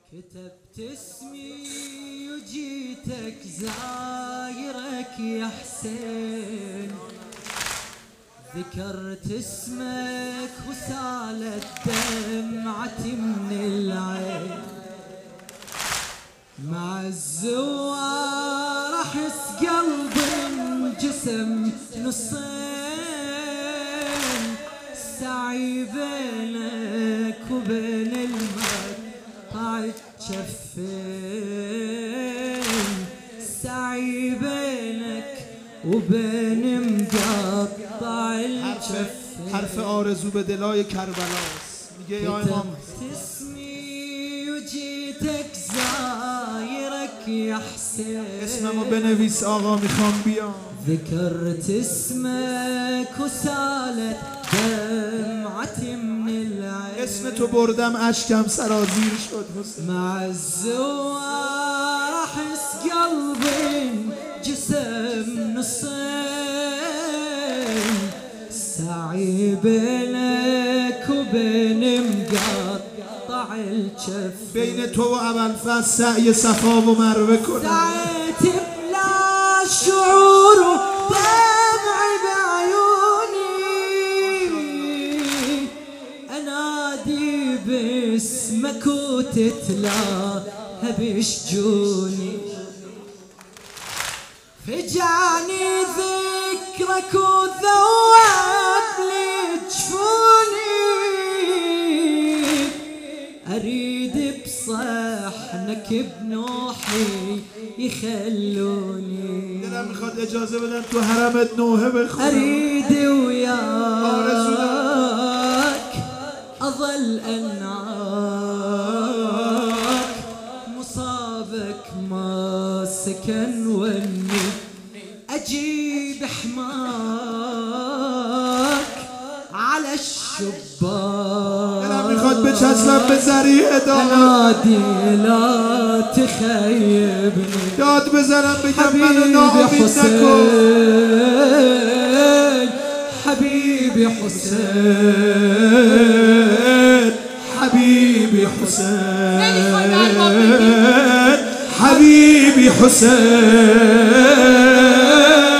كتبت اسمي وجيتك زايرك يا حسين، ذكرت اسمك وسالت دمعتي من العين، مع الزوار احس قلبي انجسم نصين، السعي بينك وبين المقطع جفين، السعي بينك وبين مقطع الجفين. حرف آرزو به دلای کربلاست. میگه یا امام اسمی و جیتک زایرک یا حسین، اسممو بنویس آقا میخوام بیام. ذكرت اسمك وسالت دمعتي من العين، اسم تو بردم اشکم سرازیر شد حسین. مع الزوار احس قلبي جسم نصين، سعي بينك وبين مقطع الجف، بین تو و ابوالفضل سعی صفا و مروه کنم. سعيت بلا شعور ودمعي بعيوني، انادي باسمك وتتلاها بشجوني، فجعني ذكرك وذوب لي جفوني، اريد بصحنك بنوحي يخلوني، دلم میخواد اجازه بدن تو حرمت نوحه بخونم. اريد وياك اظل انعاك، مصابك ما سكن وني اجيب حماك على الشباك، دلم میخواد بچسبم به ذریع دامن، انادي لا تخيبني، داد بزنم بگم منو حبيبي ناامید نکن. حسين، حبيبي حسين، حبيبي حسين، حبيبي حسين،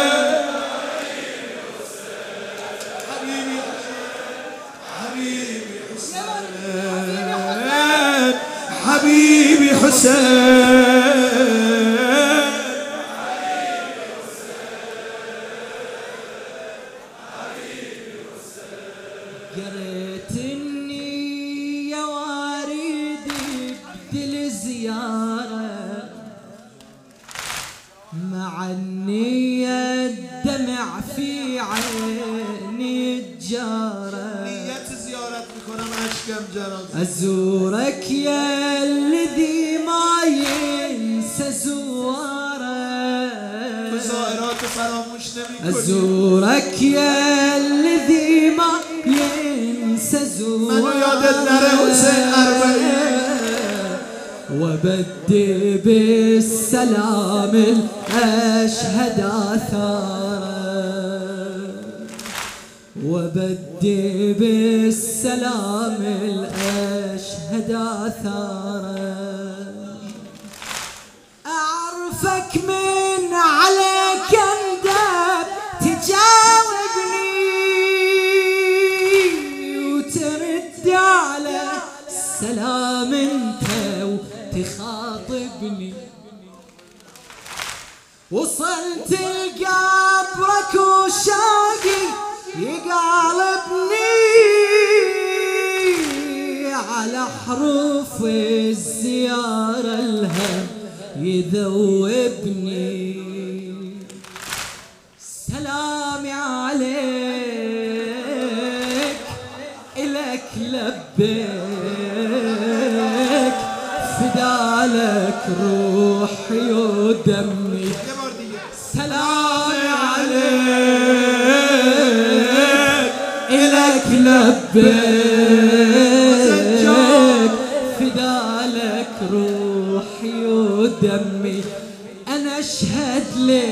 حبيبي حسين. قريت النية واريدي بدل زيارة، مع النية الدمع في عيني الجارة، نیت زیارت میکنم اشکم جراز، أزورك يا الذي ما ينسى زواره، زائرات فراموش نمیکنی. أزورك يا الذي ما ينسى زواره، منو یادت نره حسین اربعین، وبدي بالسلام الأشهد آثاره، وبدي بالسلام الأشهد آثاره، أعرفك من عليك اندب تجاوبني، وترد على السلام انت وتخاطبني، وصلت لقبرك وشاقي يقالبني، على حروف الزيارة الهم يذوبني، سلامي عليك إلك لبيك، فدالك روحي ودمي، سلامي عليك إلك لبيك، فدالك روحي ودمي، أنا أشهد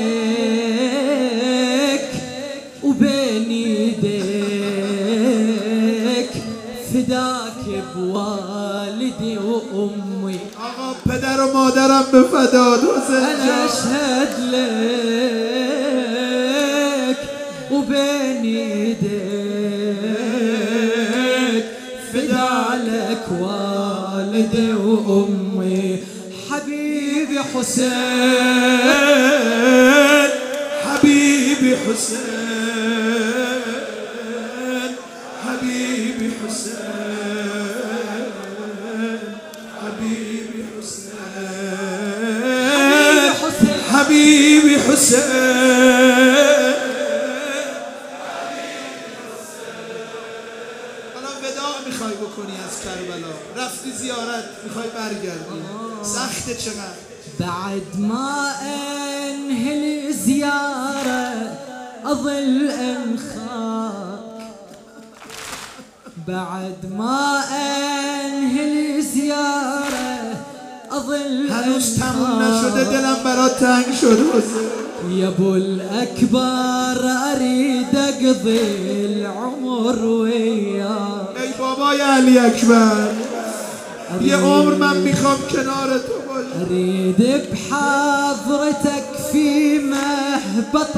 لك وبين يديك، فداك بوالدي وأمي، آقا پدر و مادرم به فداد حسین أنا جان. أشهد لك وبين يديك فدالك والدي وأمي حبيبي حسين حبيبي حسين حبيبي حسين حبيبي حسين حبيبي حسين. حالا وداع میخوای بکنی از کربلا، رفتی زیارت میخوای برگردی، سخته چقدر؟ بعد ما انهي الزيارة اظل انخاك بعد ما انهي الزيارة اظل هنوز تموم نشده انخاك دلم برات تنگ شد حسین. يا ابو الاكبر اريد اقضي العمر وياك ای بابای علی اکبر، یه عمر من میخوام کنار تو باشم. أريد بحضرتك في مهبط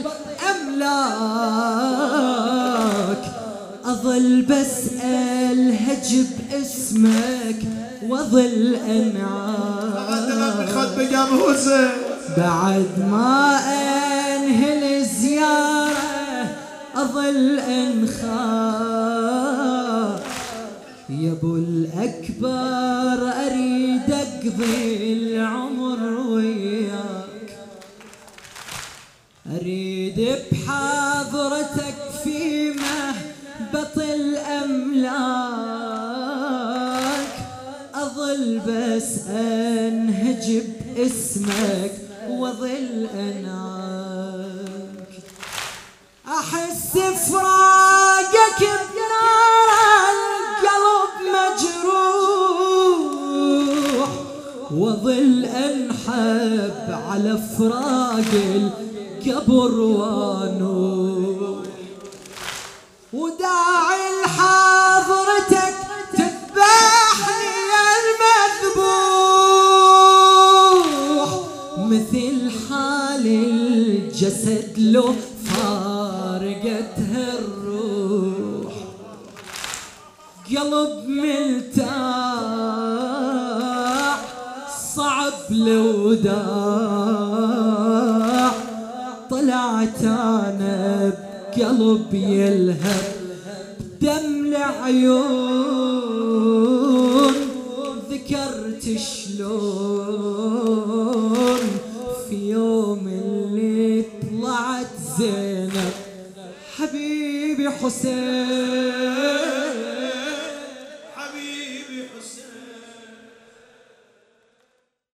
الأملاك أظل بسأل باسمك وظل فقط دلم میخواد أنعاك بگم حسین بعد ما أنهي الزيارة أظل أنخاك يا ابو الاكبر اريد اقضي العمر وياك اريد بحضرتك في مهبط الاملاك اظل بس انهج باسمك واظل اناك احس فراقك بنار القلب مجروح واظل انحب على فراق القبر وانوح وداعي لحضرتك تذبحني يا المذبوح مثل حال الجسد لو فارقتها الروح قلب ملتاع صعب لوداع طلعت انا بقلب يلهب بدم العيون ذكرت شلون في يوم اللي طلعت زينب حبيبي حسين